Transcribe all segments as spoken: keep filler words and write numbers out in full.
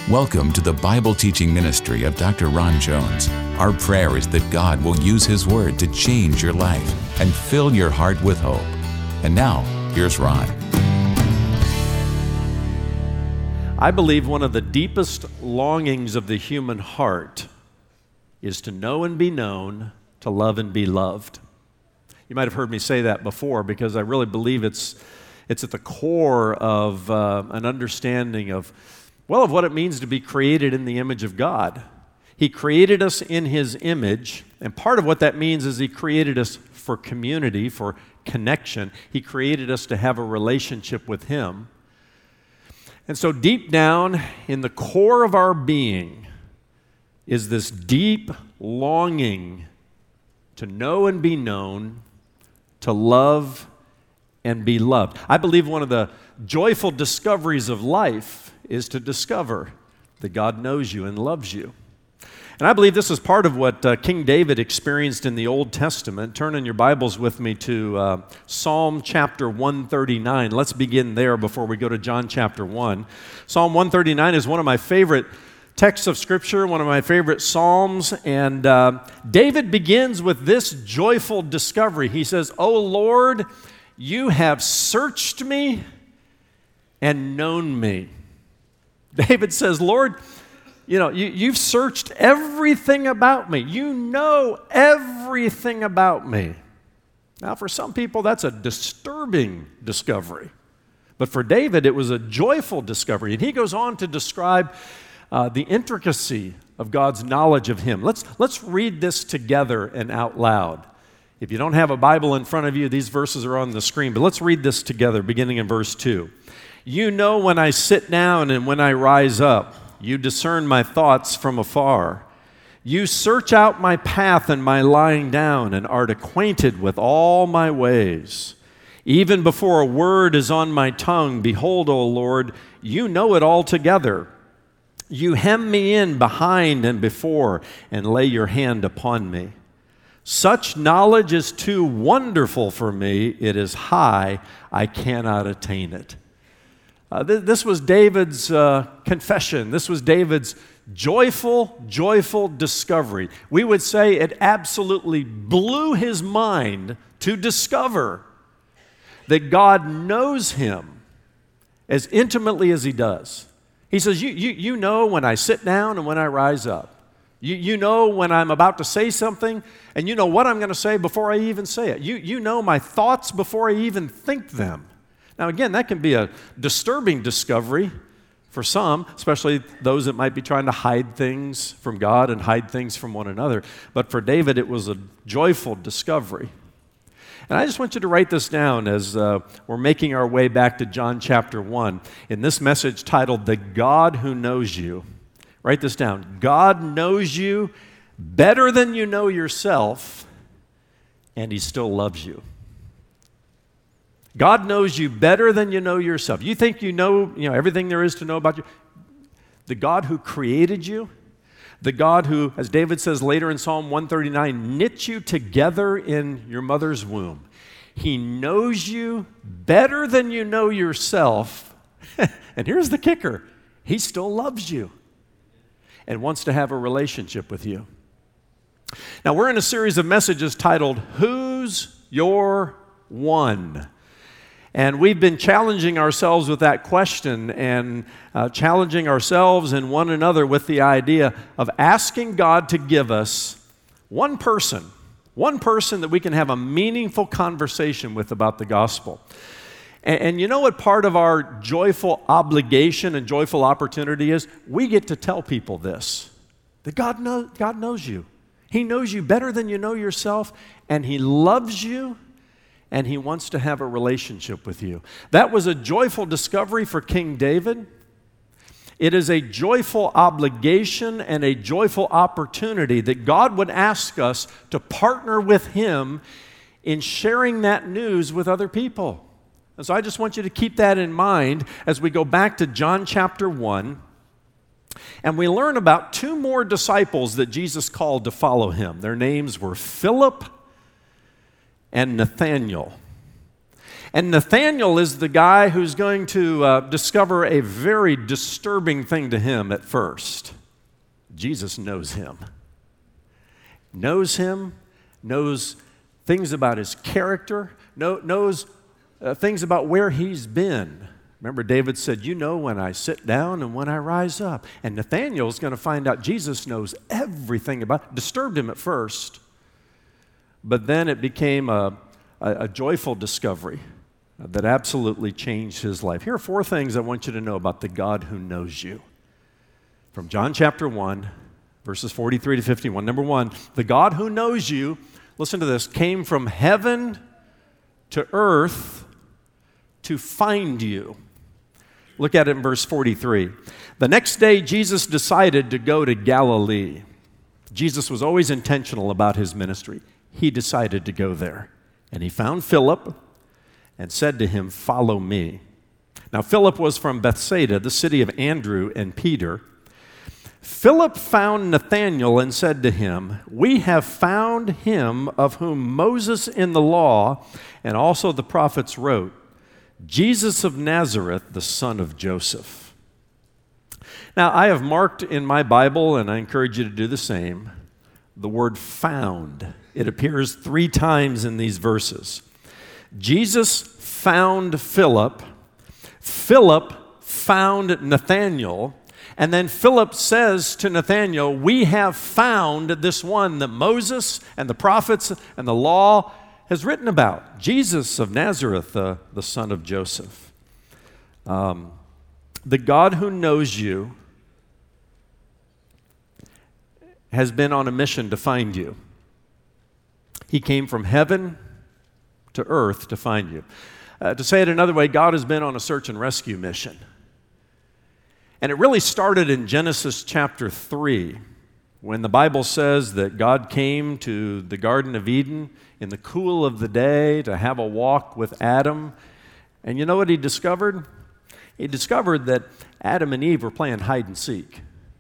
Welcome to the Bible teaching ministry of Doctor Ron Jones. Our prayer is that God will use His Word to change your life and fill your heart with hope. And now, here's Ron. I believe one of the deepest longings of the human heart is to know and be known, to love and be loved. You might have heard me say that before because I really believe it's it's at the core of uh, an understanding of, well, of what it means to be created in the image of God. He created us in His image, and part of what that means is He created us for community, for connection. He created us to have a relationship with Him. And so deep down in the core of our being is this deep longing to know and be known, to love and be loved. I believe one of the joyful discoveries of life is to discover that God knows you and loves you. And I believe this is part of what uh, King David experienced in the Old Testament. Turn in your Bibles with me to uh, Psalm chapter one thirty-nine. Let's begin there before we go to John chapter one. Psalm one thirty-nine is one of my favorite texts of Scripture, one of my favorite Psalms. And uh, David begins with this joyful discovery. He says, "O Lord, you have searched me and known me." David says, Lord, you know, you, you've searched everything about me. You know everything about me. Now, for some people, that's a disturbing discovery. But for David, it was a joyful discovery. And he goes on to describe uh, the intricacy of God's knowledge of him. Let's, let's read this together and out loud. If you don't have a Bible in front of you, these verses are on the screen. But let's read this together, beginning in verse two. You know when I sit down and when I rise up. You discern my thoughts from afar. You search out my path and my lying down and art acquainted with all my ways. Even before a word is on my tongue, behold, O Lord, you know it altogether. You hem me in behind and before and lay your hand upon me. Such knowledge is too wonderful for me. It is high. I cannot attain it. Uh, th- this was David's uh, confession. This was David's joyful, joyful discovery. We would say it absolutely blew his mind to discover that God knows him as intimately as He does. He says, you, you, you know when I sit down and when I rise up. You, you know when I'm about to say something, and you know what I'm going to say before I even say it. You, you know my thoughts before I even think them. Now, again, that can be a disturbing discovery for some, especially those that might be trying to hide things from God and hide things from one another. But for David, it was a joyful discovery. And I just want you to write this down as uh, we're making our way back to John chapter one in this message titled, The God Who Knows You. Write this down. God knows you better than you know yourself, and He still loves you. God knows you better than you know yourself. You think you know, you know everything there is to know about you. The God who created you, the God who, as David says later in Psalm one thirty-nine, knit you together in your mother's womb. He knows you better than you know yourself. And here's the kicker. He still loves you and wants to have a relationship with you. Now, we're in a series of messages titled, Who's Your One? And we've been challenging ourselves with that question and uh, challenging ourselves and one another with the idea of asking God to give us one person, one person that we can have a meaningful conversation with about the gospel. And, and you know what part of our joyful obligation and joyful opportunity is? We get to tell people this, that God, know, God knows you. He knows you better than you know yourself, and He loves you, and He wants to have a relationship with you. That was a joyful discovery for King David. It is a joyful obligation and a joyful opportunity that God would ask us to partner with Him in sharing that news with other people. And so I just want you to keep that in mind as we go back to John chapter one, and we learn about two more disciples that Jesus called to follow Him. Their names were Philip and Nathanael. And Nathanael is the guy who's going to uh, discover a very disturbing thing to him at first. Jesus knows him. Knows him, knows things about his character, know, knows uh, things about where he's been. Remember, David said, you know when I sit down and when I rise up. And Nathanael's going to find out Jesus knows everything about it. Disturbed him at first, but then it became a, a, a joyful discovery that absolutely changed his life. Here are four things I want you to know about the God who knows you. From John chapter one, verses forty-three to fifty-one. Number one, the God who knows you, listen to this, came from heaven to earth to find you. Look at it in verse forty-three. The next day, Jesus decided to go to Galilee. Jesus was always intentional about his ministry. He decided to go there. And he found Philip and said to him, follow me. Now, Philip was from Bethsaida, the city of Andrew and Peter. Philip found Nathanael and said to him, we have found him of whom Moses in the law and also the prophets wrote, Jesus of Nazareth, the son of Joseph. Now, I have marked in my Bible, and I encourage you to do the same, the word found. It appears three times in these verses. Jesus found Philip, Philip found Nathanael, and then Philip says to Nathanael, we have found this one that Moses and the prophets and the law has written about, Jesus of Nazareth, the, the son of Joseph. Um, the God who knows you has been on a mission to find you. He came from heaven to earth to find you. Uh, to say it another way, God has been on a search and rescue mission. And it really started in Genesis chapter three, when the Bible says that God came to the Garden of Eden in the cool of the day to have a walk with Adam. And you know what he discovered? He discovered that Adam and Eve were playing hide and seek.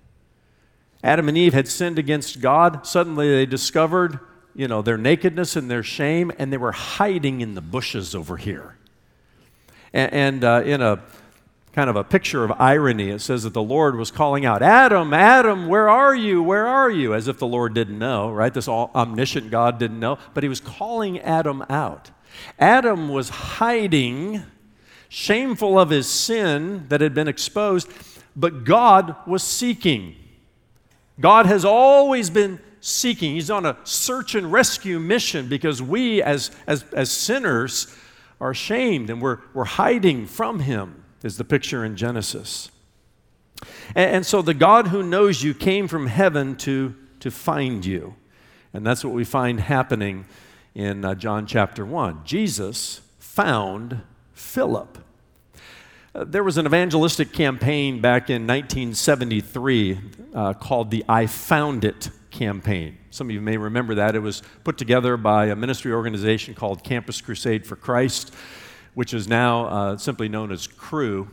Adam and Eve had sinned against God. Suddenly they discovered, you know, their nakedness and their shame, and they were hiding in the bushes over here. And, and uh, in a kind of a picture of irony, it says that the Lord was calling out, Adam, Adam, where are you? Where are you? As if the Lord didn't know, right? This all omniscient God didn't know, but he was calling Adam out. Adam was hiding, shameful of his sin that had been exposed, but God was seeking. God has always been seeking. He's on a search and rescue mission because we as, as, as sinners are ashamed and we're, we're hiding from him, is the picture in Genesis. And, and so the God who knows you came from heaven to, to find you. And that's what we find happening in uh, John chapter one. Jesus found Philip. Uh, there was an evangelistic campaign back in nineteen seventy-three uh, called the I Found It campaign. Some of you may remember that. It was put together by a ministry organization called Campus Crusade for Christ, which is now uh, simply known as Cru.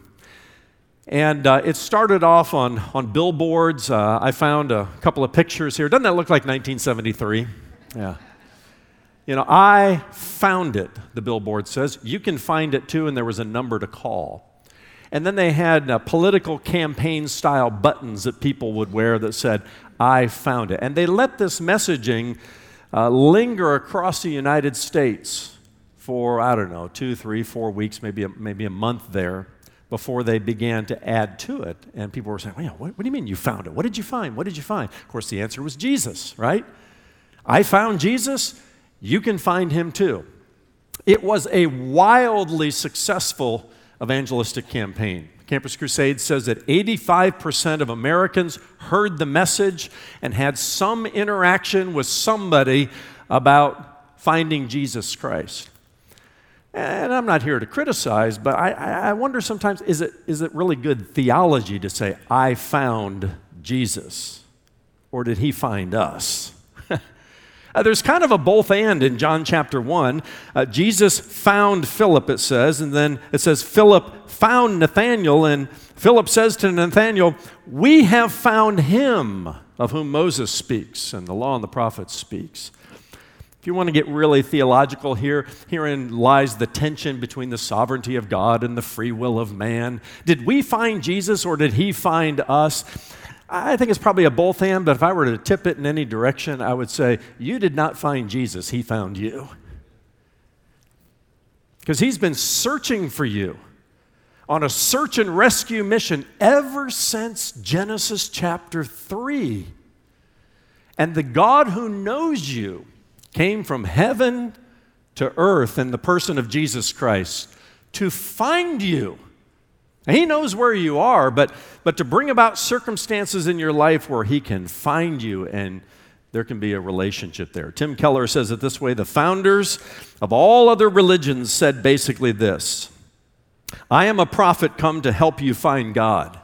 And uh, it started off on, on billboards. Uh, I found a couple of pictures here. Doesn't that look like nineteen seventy-three? Yeah. You know, I found it, the billboard says. You can find it too, and there was a number to call. And then they had uh, political campaign-style buttons that people would wear that said, I found it. And they let this messaging uh, linger across the United States for, I don't know, two, three, four weeks, maybe a, maybe a month there, before they began to add to it. And people were saying, well, what, what do you mean you found it? What did you find? What did you find? Of course, the answer was Jesus, right? I found Jesus. You can find him too. It was a wildly successful evangelistic campaign. Campus Crusade says that eighty-five percent of Americans heard the message and had some interaction with somebody about finding Jesus Christ. And I'm not here to criticize, but I, I wonder sometimes, is it, is it really good theology to say, I found Jesus? Or did he find us? Uh, there's kind of a both and in John chapter one. Uh, Jesus found Philip, it says, and then it says Philip found Nathanael, and Philip says to Nathanael, we have found him of whom Moses speaks and the law and the prophets speaks. If you want to get really theological here, herein lies the tension between the sovereignty of God and the free will of man. Did we find Jesus or did he find us? I think it's probably a both and, but if I were to tip it in any direction, I would say, you did not find Jesus, he found you. Because he's been searching for you on a search and rescue mission ever since Genesis chapter three. And the God who knows you came from heaven to earth in the person of Jesus Christ to find you. And he knows where you are, but, but to bring about circumstances in your life where he can find you and there can be a relationship there. Tim Keller says it this way: the founders of all other religions said basically this: I am a prophet come to help you find God.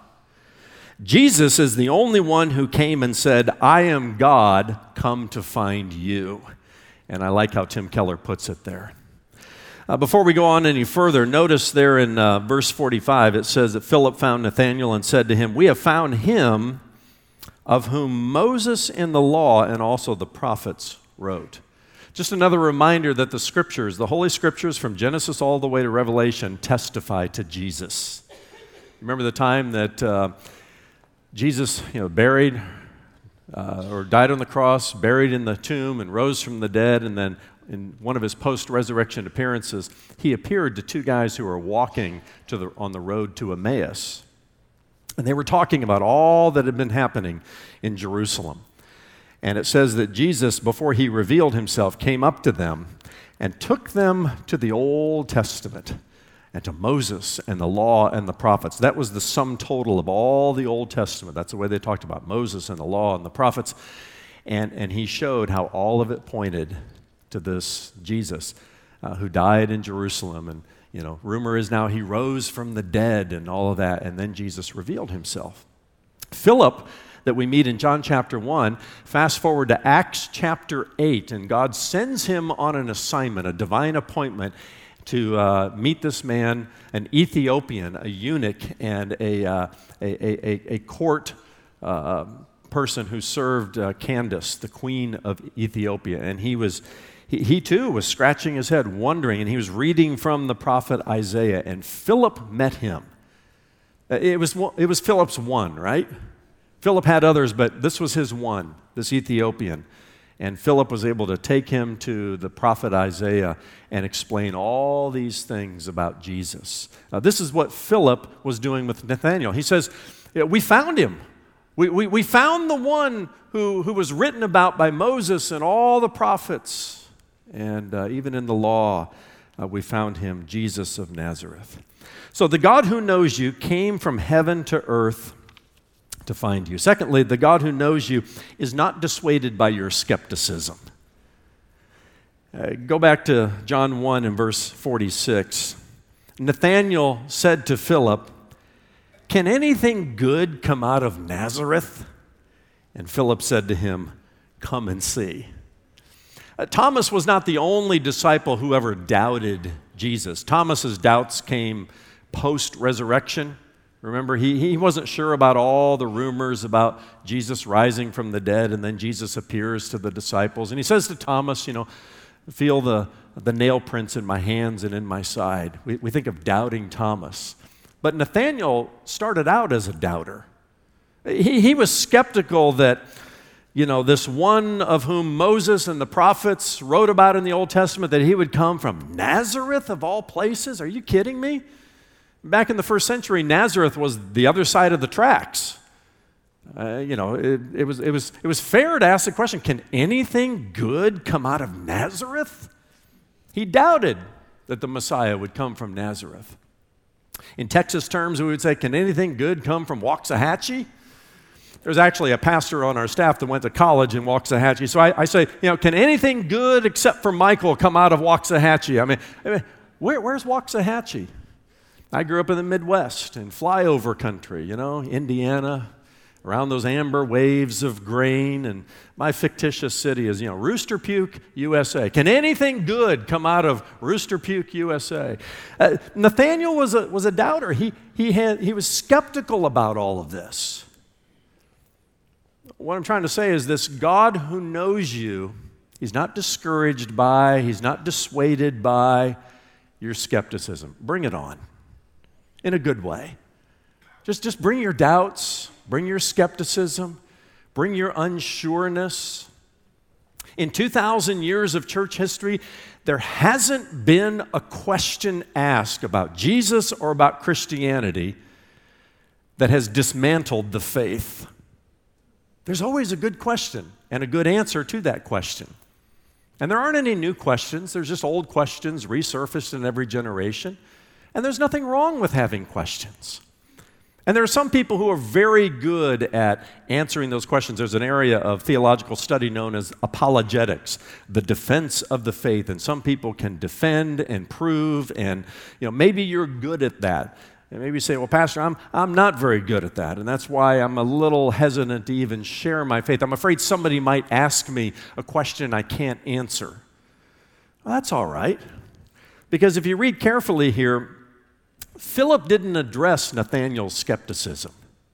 Jesus is the only one who came and said, I am God, come to find you. And I like how Tim Keller puts it there. Uh, before we go on any further, notice there in uh, verse forty-five, it says that Philip found Nathanael and said to him, we have found him of whom Moses in the law and also the prophets wrote. Just another reminder that the scriptures, the Holy Scriptures from Genesis all the way to Revelation, testify to Jesus. Remember the time that uh, Jesus, you know, buried uh, or died on the cross, buried in the tomb, and rose from the dead, and then in one of his post-resurrection appearances, he appeared to two guys who were walking to the, on the road to Emmaus. And they were talking about all that had been happening in Jerusalem. And it says that Jesus, before he revealed himself, came up to them and took them to the Old Testament and to Moses and the law and the prophets. That was the sum total of all the Old Testament. That's the way they talked about Moses and the law and the prophets. And, and he showed how all of it pointed to this Jesus uh, who died in Jerusalem. And, you know, rumor is now he rose from the dead and all of that. And then Jesus revealed himself. Philip, that we meet in John chapter one, fast forward to Acts chapter eight, and God sends him on an assignment, a divine appointment, to uh, meet this man, an Ethiopian, a eunuch, and a, uh, a, a, a court uh, person who served uh, Candace, the queen of Ethiopia. And he was, he, he too was scratching his head, wondering, and he was reading from the prophet Isaiah, and Philip met him. It was, it was Philip's one, right? Philip had others, but this was his one, this Ethiopian. And Philip was able to take him to the prophet Isaiah and explain all these things about Jesus. Now, this is what Philip was doing with Nathanael. He says, we found him. We, we, we found the one who, who was written about by Moses and all the prophets. And uh, even in the law, uh, we found him, Jesus of Nazareth. So the God who knows you came from heaven to earth to find you. Secondly, the God who knows you is not dissuaded by your skepticism. Uh, go back to John one and verse forty-six. Nathanael said to Philip, can anything good come out of Nazareth? And Philip said to him, come and see. Uh, Thomas was not the only disciple who ever doubted Jesus. Thomas's doubts came post-resurrection. Remember, he, he wasn't sure about all the rumors about Jesus rising from the dead, and then Jesus appears to the disciples. And he says to Thomas, you know, feel the, the nail prints in my hands and in my side. We, we think of doubting Thomas. But Nathanael started out as a doubter. He, he was skeptical that, you know, this one of whom Moses and the prophets wrote about in the Old Testament, that he would come from Nazareth of all places. Are you kidding me? Back in the first century, Nazareth was the other side of the tracks. Uh, you know, it, it, was, it, was, it was fair to ask the question, can anything good come out of Nazareth? He doubted that the Messiah would come from Nazareth. In Texas terms, we would say, can anything good come from Waxahachie? There's actually a pastor on our staff that went to college in Waxahachie. So I, I say, you know, can anything good except for Michael come out of Waxahachie? I mean, I mean where, where's Waxahachie? I grew up in the Midwest, in flyover country, you know, Indiana, around those amber waves of grain, and my fictitious city is, you know, Rooster Puke, U S A. Can anything good come out of Rooster Puke, U S A? Uh, Nathanael was a, was a doubter. He, he, had, he was skeptical about all of this. What I'm trying to say is this: God who knows you He's not discouraged by, he's not dissuaded by your skepticism. Bring it on in a good way. Just, just bring your doubts, bring your skepticism, bring your unsureness. In two thousand years of church history, there hasn't been a question asked about Jesus or about Christianity that has dismantled the faith. There's always a good question and a good answer to that question. And there aren't any new questions. There's just old questions resurfaced in every generation. And there's nothing wrong with having questions. And there are some people who are very good at answering those questions. There's an area of theological study known as apologetics, the defense of the faith. And some people can defend and prove, and you know, maybe you're good at that. And maybe you say, well, Pastor, I'm, I'm not very good at that, and that's why I'm a little hesitant to even share my faith. I'm afraid somebody might ask me a question I can't answer. Well, that's all right, because if you read carefully here, Philip didn't address Nathanael's skepticism.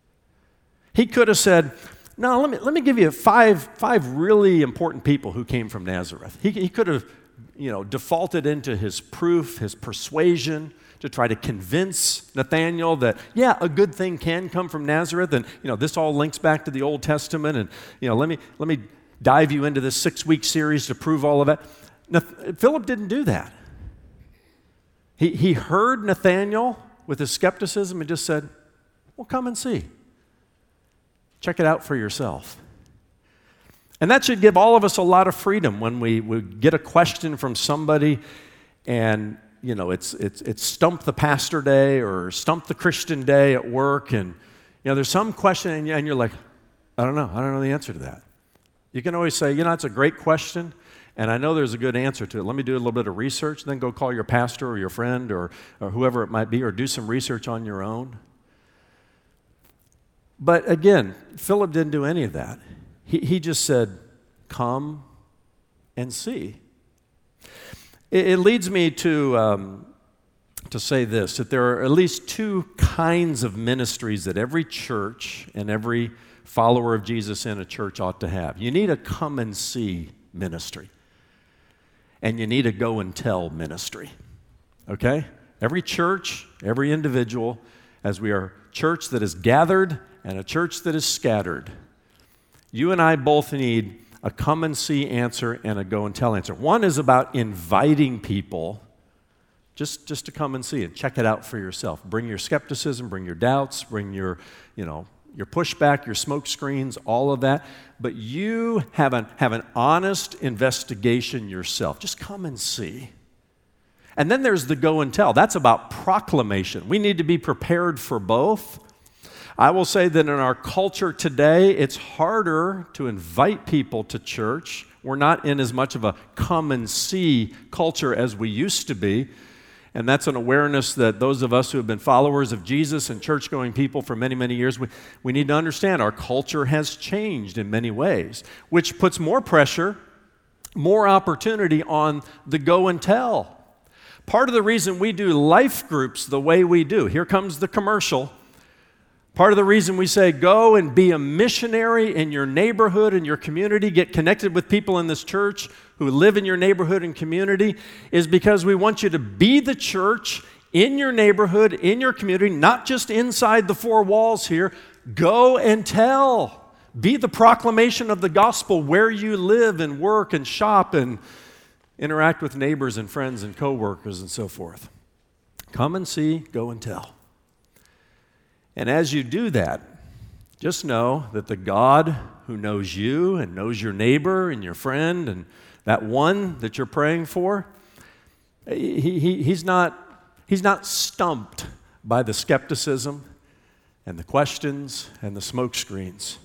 He could have said, no, let me, let me give you five, five really important people who came from Nazareth. He, he could have, you know, defaulted into his proof, his persuasion, to try to convince Nathanael that, yeah, a good thing can come from Nazareth, and you know this all links back to the Old Testament, and you know let me let me dive you into this six-week series to prove all of that. Nath- Philip didn't do that. He he heard Nathanael with his skepticism and just said, "Well, come and see. Check it out for yourself." And that should give all of us a lot of freedom when we, we get a question from somebody, and you know, it's it's it's stump the pastor day or stump the Christian day at work, and you know, there's some question, and, you, and you're like, I don't know, I don't know the answer to that. You can always say, you know, it's a great question, and I know there's a good answer to it. Let me do a little bit of research, then go call your pastor or your friend or, or whoever it might be, or do some research on your own. But again, Philip didn't do any of that. He he just said, come and see. It leads me to, um, to say this, that there are at least two kinds of ministries that every church and every follower of Jesus in a church ought to have. You need a come and see ministry, and you need a go and tell ministry, okay? Every church, every individual, as we are a church that is gathered and a church that is scattered, you and I both need a come and see answer and a go and tell answer. One is about inviting people just, just to come and see and check it out for yourself. Bring your skepticism, bring your doubts, bring your, you know, your pushback, your smoke screens, all of that. But you have an, have an honest investigation yourself. Just come and see. And then there's the go and tell. That's about proclamation. We need to be prepared for both. I will say that in our culture today, it's harder to invite people to church. We're not in as much of a come and see culture as we used to be. And that's an awareness that those of us who have been followers of Jesus and church-going people for many, many years, we, we need to understand our culture has changed in many ways, which puts more pressure, more opportunity on the go and tell. Part of the reason we do life groups the way we do, here comes the commercial. Part of the reason we say go and be a missionary in your neighborhood and your community, get connected with people in this church who live in your neighborhood and community, is because we want you to be the church in your neighborhood, in your community, not just inside the four walls here. Go and tell. Be the proclamation of the gospel where you live and work and shop and interact with neighbors and friends and coworkers and so forth. Come and see, go and tell. And as you do that, just know that the God who knows you and knows your neighbor and your friend and that one that you're praying for, he, he, he's not, he's not stumped by the skepticism and the questions and the smoke screens.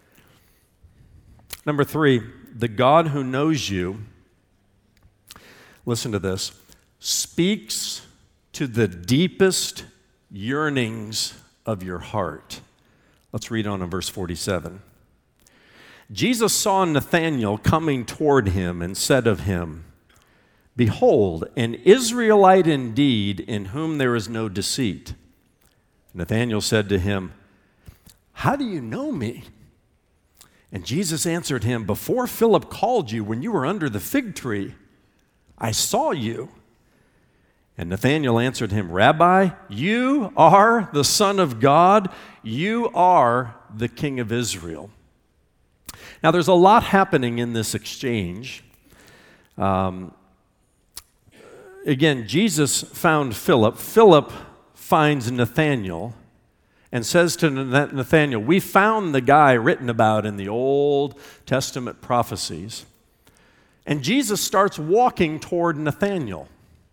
Number three, the God who knows you, listen to this, speaks to the deepest yearnings of your heart. Let's read on in verse forty-seven. Jesus saw Nathanael coming toward him and said of him, "Behold, an Israelite indeed, in whom there is no deceit." Nathanael said to him, "How do you know me?" And Jesus answered him, "Before Philip called you, when you were under the fig tree, I saw you." And Nathanael answered him, "Rabbi, you are the Son of God. You are the King of Israel." Now, there's a lot happening in this exchange. Um, again, Jesus found Philip. Philip finds Nathanael and says to Nathanael, "We found the guy written about in the Old Testament prophecies." And Jesus starts walking toward Nathanael.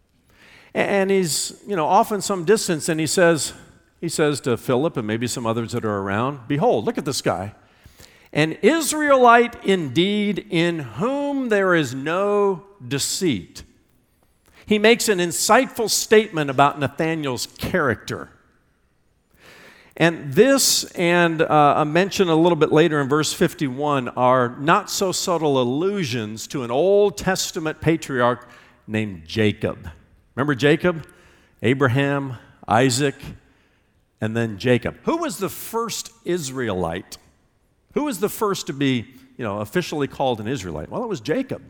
And he's, you know, off in some distance, and he says, he says to Philip and maybe some others that are around, "Behold, look at this guy. An Israelite indeed, in whom there is no deceit." He makes an insightful statement about Nathanael's character. And this and uh, a mention a little bit later in verse fifty-one are not so subtle allusions to an Old Testament patriarch named Jacob. Remember Jacob? Abraham, Isaac, and then Jacob. Who was the first Israelite? Who was the first to be, you know, officially called an Israelite? Well, it was Jacob.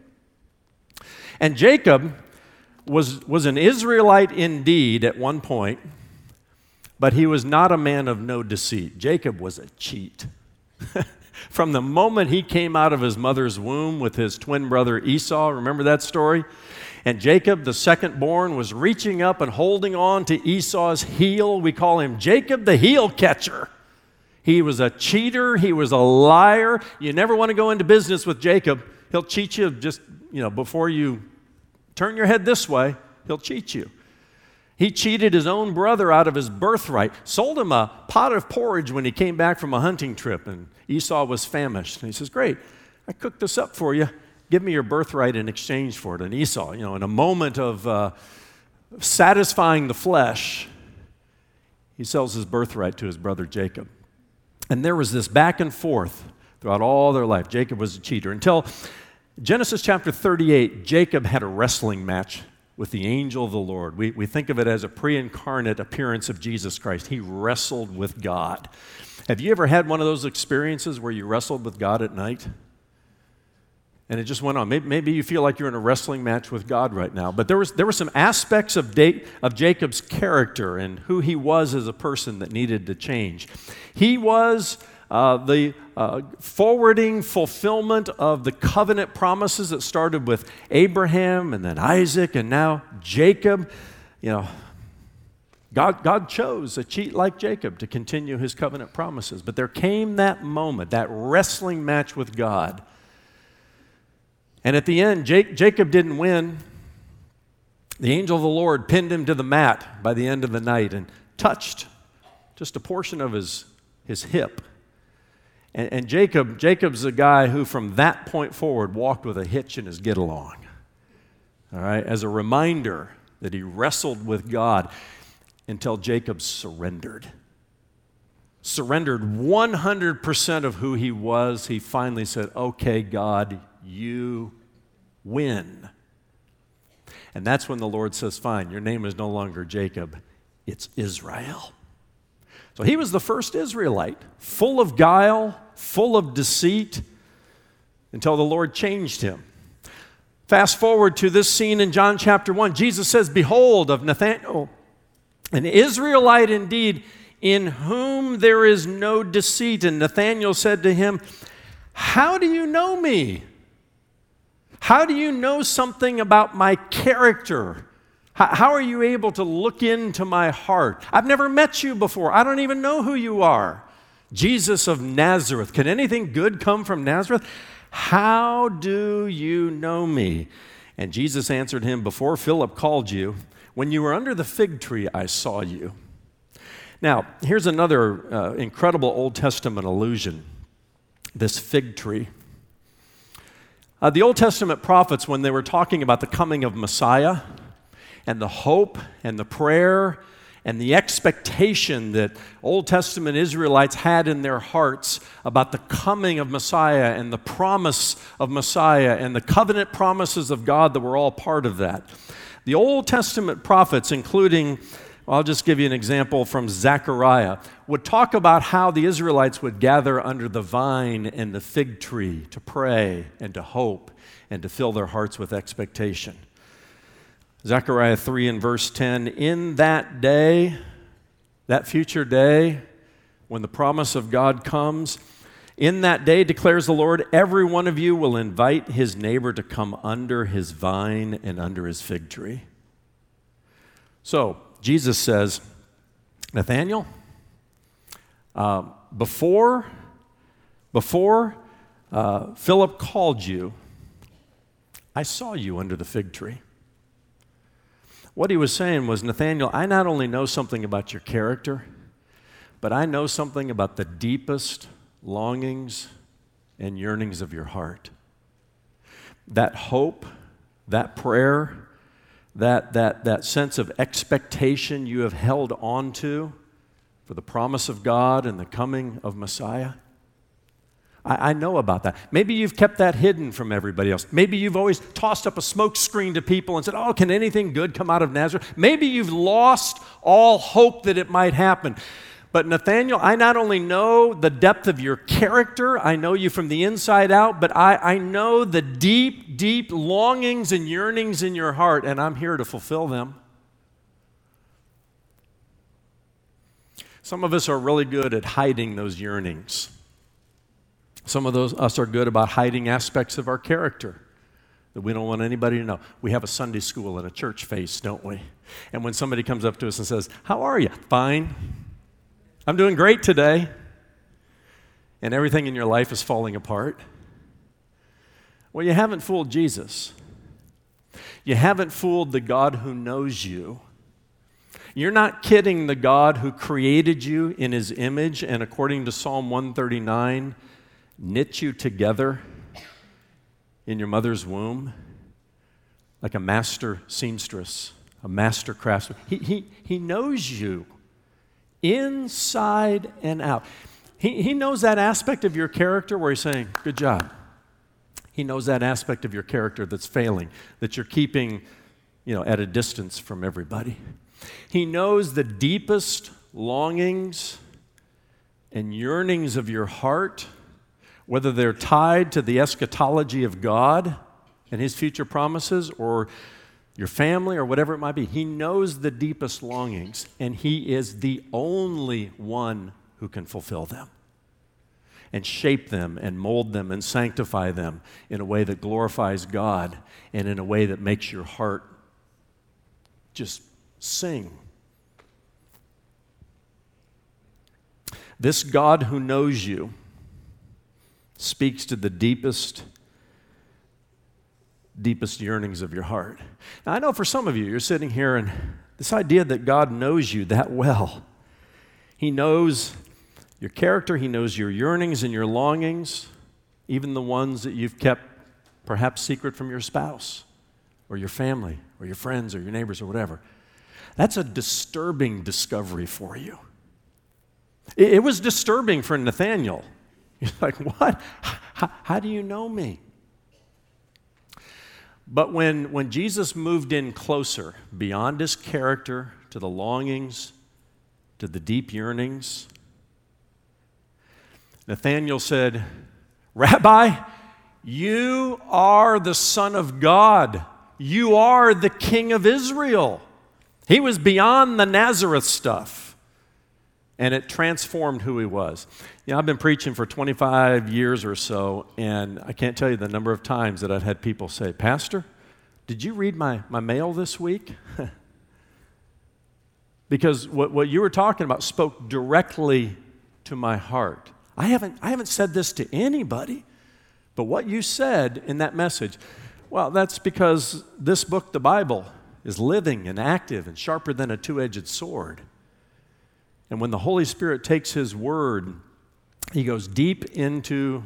And Jacob was, was an Israelite indeed at one point, but he was not a man of no deceit. Jacob was a cheat. From the moment he came out of his mother's womb with his twin brother Esau, remember that story? And Jacob, the second born, was reaching up and holding on to Esau's heel. We call him Jacob the heel catcher. He was a cheater. He was a liar. You never want to go into business with Jacob. He'll cheat you just, you know, before you turn your head this way, he'll cheat you. He cheated his own brother out of his birthright, sold him a pot of porridge when he came back from a hunting trip, and Esau was famished. And he says, "Great, I cooked this up for you. Give me your birthright in exchange for it." And Esau, you know, in a moment of uh, satisfying the flesh, he sells his birthright to his brother Jacob. And there was this back and forth throughout all their life. Jacob was a cheater until Genesis chapter thirty-eight, Jacob had a wrestling match with the angel of the Lord. We, we think of it as a pre-incarnate appearance of Jesus Christ. He wrestled with God. Have you ever had one of those experiences where you wrestled with God at night? And it just went on. Maybe, maybe you feel like you're in a wrestling match with God right now. But there was there were some aspects of, da- of Jacob's character and who he was as a person that needed to change. He was uh, the uh, forwarding fulfillment of the covenant promises that started with Abraham and then Isaac and now Jacob. You know, God, God chose a cheat like Jacob to continue his covenant promises. But there came that moment, that wrestling match with God. And at the end, Jake, Jacob didn't win. The angel of the Lord pinned him to the mat by the end of the night and touched just a portion of his, his hip. And, and Jacob, Jacob's a guy who from that point forward walked with a hitch in his get-along. All right, as a reminder that he wrestled with God until Jacob surrendered. Surrendered one hundred percent of who he was. He finally said, "Okay, God, you win." And that's when the Lord says, "Fine, your name is no longer Jacob, it's Israel." So he was the first Israelite, full of guile, full of deceit, until the Lord changed him. Fast forward to this scene in John chapter one. Jesus says, "Behold, of Nathanael, an Israelite indeed, in whom there is no deceit." And Nathanael said to him, "How do you know me? How do you know something about my character? How, how are you able to look into my heart? I've never met you before. I don't even know who you are." Jesus of Nazareth. Can anything good come from Nazareth? How do you know me? And Jesus answered him, "Before Philip called you, when you were under the fig tree, I saw you." Now, here's another uh, incredible Old Testament allusion, this fig tree. Uh, the Old Testament prophets, when they were talking about the coming of Messiah and the hope and the prayer and the expectation that Old Testament Israelites had in their hearts about the coming of Messiah and the promise of Messiah and the covenant promises of God that were all part of that. The Old Testament prophets, including Well, I'll just give you an example from Zechariah. Would talk about how the Israelites would gather under the vine and the fig tree to pray and to hope and to fill their hearts with expectation. Zechariah three and verse ten, in that day, that future day, when the promise of God comes, in that day, declares the Lord, every one of you will invite his neighbor to come under his vine and under his fig tree. So, Jesus says, Nathanael, uh, before, before uh, Philip called you, I saw you under the fig tree. What he was saying was, Nathanael, I not only know something about your character, but I know something about the deepest longings and yearnings of your heart. That hope, that prayer, that, that, that sense of expectation you have held on to for the promise of God and the coming of Messiah. I, I know about that. Maybe you've kept that hidden from everybody else. Maybe you've always tossed up a smoke screen to people and said, oh, can anything good come out of Nazareth? Maybe you've lost all hope that it might happen. But Nathanael, I not only know the depth of your character, I know you from the inside out, but I, I know the deep, deep longings and yearnings in your heart, and I'm here to fulfill them. Some of us are really good at hiding those yearnings. Some of those us are good about hiding aspects of our character that we don't want anybody to know. We have a Sunday school and a church face, don't we? And when somebody comes up to us and says, how are you? Fine. I'm doing great today, and everything in your life is falling apart. Well, you haven't fooled Jesus. You haven't fooled the God who knows you. You're not kidding the God who created you in his image and, according to Psalm one thirty-nine, knit you together in your mother's womb like a master seamstress, a master craftsman. He, he, he knows you. Inside and out. He, he knows that aspect of your character where he's saying, good job. He knows that aspect of your character that's failing, that you're keeping, you know, at a distance from everybody. He knows the deepest longings and yearnings of your heart, whether they're tied to the eschatology of God and his future promises or your family or whatever it might be. He knows the deepest longings, and he is the only one who can fulfill them and shape them and mold them and sanctify them in a way that glorifies God and in a way that makes your heart just sing. This God who knows you speaks to the deepest deepest yearnings of your heart. Now, I know for some of you, you're sitting here and this idea that God knows you that well. He knows your character, he knows your yearnings and your longings, even the ones that you've kept perhaps secret from your spouse or your family or your friends or your neighbors or whatever. That's a disturbing discovery for you. It, it was disturbing for Nathanael. You're like, what? How, how do you know me? But when, when Jesus moved in closer, beyond his character, to the longings, to the deep yearnings, Nathanael said, Rabbi, you are the Son of God. You are the King of Israel. He was beyond the Nazareth stuff, and it transformed who he was. You know, I've been preaching for twenty-five years or so, and I can't tell you the number of times that I've had people say, Pastor, did you read my, my mail this week? Because what, what you were talking about spoke directly to my heart. I haven't, I haven't said this to anybody, but what you said in that message, well, that's because this book, the Bible, is living and active and sharper than a two-edged sword. And when the Holy Spirit takes his word, he goes deep into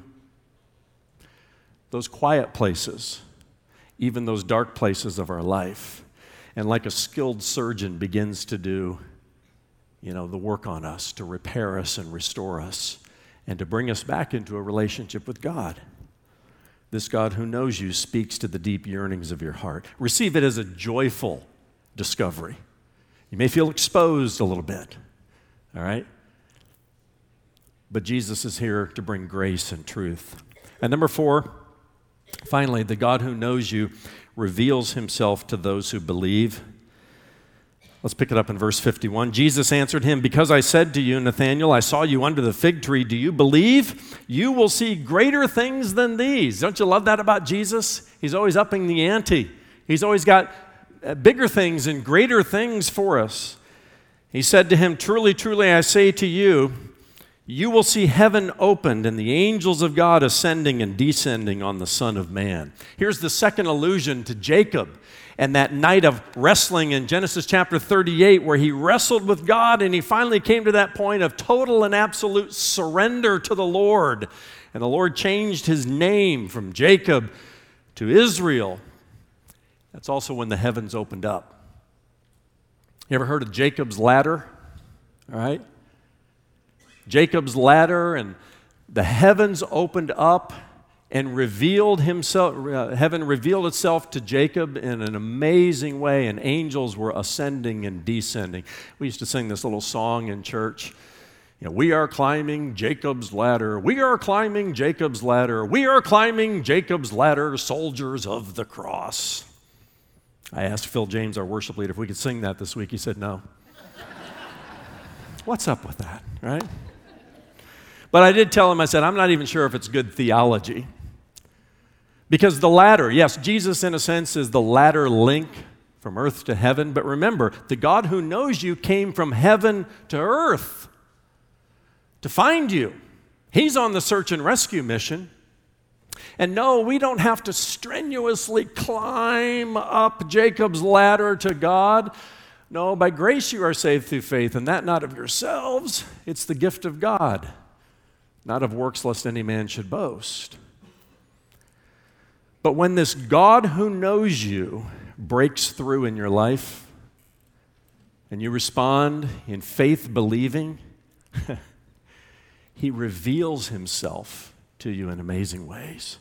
those quiet places, even those dark places of our life. And like a skilled surgeon begins to do, you know, the work on us, to repair us and restore us, and to bring us back into a relationship with God. This God who knows you speaks to the deep yearnings of your heart. Receive it as a joyful discovery. You may feel exposed a little bit, all right? But Jesus is here to bring grace and truth. And number four, finally, the God who knows you reveals himself to those who believe. Let's pick it up in verse fifty-one. Jesus answered him, because I said to you, Nathanael, I saw you under the fig tree. Do you believe? You will see greater things than these. Don't you love that about Jesus? He's always upping the ante. He's always got bigger things and greater things for us. He said to him, truly, truly, I say to you, you will see heaven opened and the angels of God ascending and descending on the Son of Man. Here's the second allusion to Jacob and that night of wrestling in Genesis chapter thirty-eight, where he wrestled with God and he finally came to that point of total and absolute surrender to the Lord. And the Lord changed his name from Jacob to Israel. That's also when the heavens opened up. You ever heard of Jacob's ladder? All right. Jacob's ladder, and the heavens opened up and revealed himself, uh, heaven revealed itself to Jacob in an amazing way, and angels were ascending and descending. We used to sing this little song in church. You know, we are climbing Jacob's ladder. We are climbing Jacob's ladder. We are climbing Jacob's ladder, soldiers of the cross. I asked Phil James, our worship leader, if we could sing that this week. He said no. What's up with that, right? But I did tell him, I said, I'm not even sure if it's good theology. Because the ladder, yes, Jesus in a sense is the ladder link from earth to heaven. But remember, the God who knows you came from heaven to earth to find you. He's on the search and rescue mission. And no, we don't have to strenuously climb up Jacob's ladder to God. No, by grace you are saved through faith, and that not of yourselves. It's the gift of God, not of works lest any man should boast. But when this God who knows you breaks through in your life, and you respond in faith believing, he reveals himself to you in amazing ways.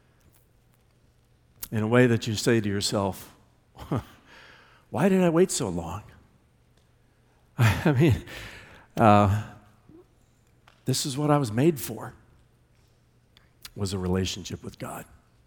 In a way that you say to yourself, why did I wait so long? I mean, uh, this is what I was made for, was a relationship with God.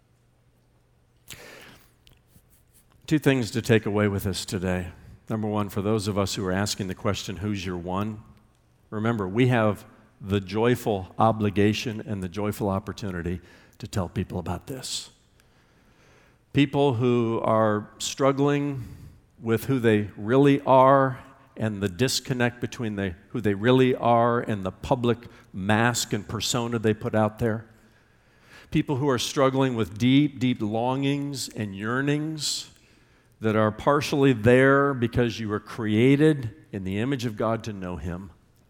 Two things to take away with us today. Number one, for those of us who are asking the question, who's your one? Remember, we have the joyful obligation and the joyful opportunity to tell people about this. People who are struggling with who they really are and the disconnect between the, who they really are and the public mask and persona they put out there. People who are struggling with deep, deep longings and yearnings that are partially there because you were created in the image of God to know Him.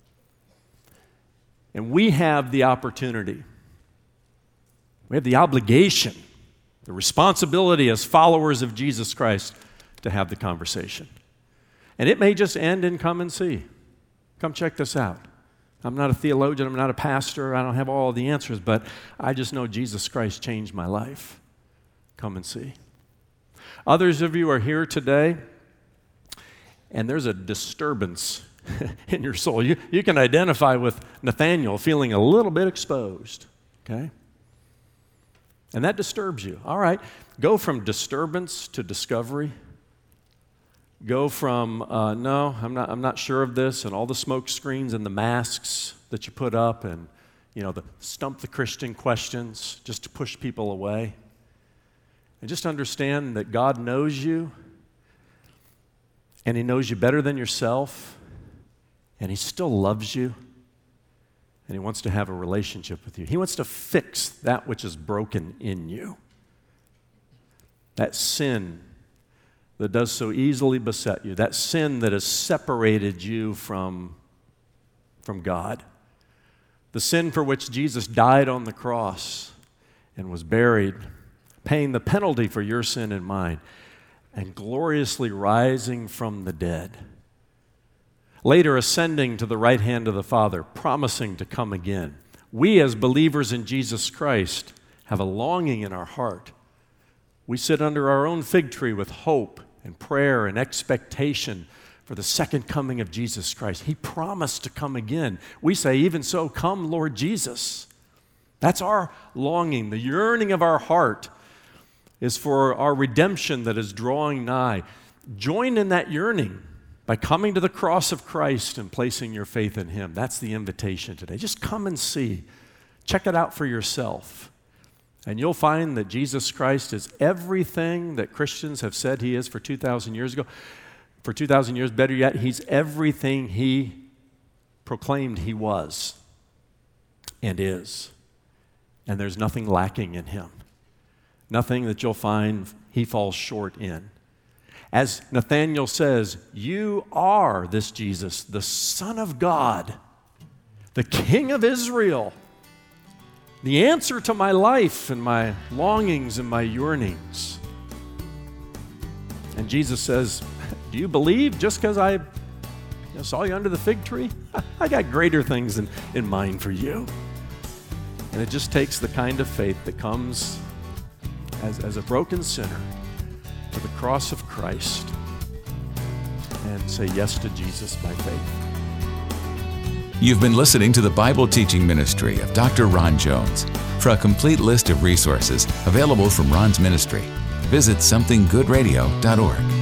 And we have the opportunity, we have the obligation, the responsibility as followers of Jesus Christ to have the conversation. And it may just end in come and see. Come check this out. I'm not a theologian, I'm not a pastor, I don't have all the answers, but I just know Jesus Christ changed my life. Come and see. Others of you are here today, and there's a disturbance in your soul. You, you can identify with Nathanael feeling a little bit exposed, okay? And that disturbs you. All right, go from disturbance to discovery. Go from, uh, no, I'm not, I'm not sure of this, and all the smoke screens and the masks that you put up and, you know, the stump the Christian questions just to push people away. And just understand that God knows you, and He knows you better than yourself, and He still loves you, and He wants to have a relationship with you. He wants to fix that which is broken in you. That sin that does so easily beset you, that sin that has separated you from, from God, the sin for which Jesus died on the cross and was buried, paying the penalty for your sin and mine, and gloriously rising from the dead. Later ascending to the right hand of the Father, promising to come again. We as believers in Jesus Christ have a longing in our heart. We sit under our own fig tree with hope and prayer and expectation for for the second coming of Jesus Christ. He promised to come again. We say, even so, come, Lord Jesus. That's our longing. The yearning of our heart is for our redemption that is drawing nigh. Join in that yearning by coming to the cross of Christ and placing your faith in Him. That's the invitation today. Just come and see. Check it out for yourself. And you'll find that Jesus Christ is everything that Christians have said He is for two thousand years ago. For two thousand years, better yet, He's everything He proclaimed He was and is. And there's nothing lacking in Him. Nothing that you'll find He falls short in. As Nathanael says, you are this Jesus, the Son of God, the King of Israel, the answer to my life and my longings and my yearnings. And Jesus says, do you believe just because I you know, saw you under the fig tree? I got greater things in, in mind for you. And it just takes the kind of faith that comes as, as a broken sinner to the cross of Christ and say yes to Jesus by faith. You've been listening to the Bible teaching ministry of Doctor Ron Jones. For a complete list of resources available from Ron's ministry, visit something good radio dot org.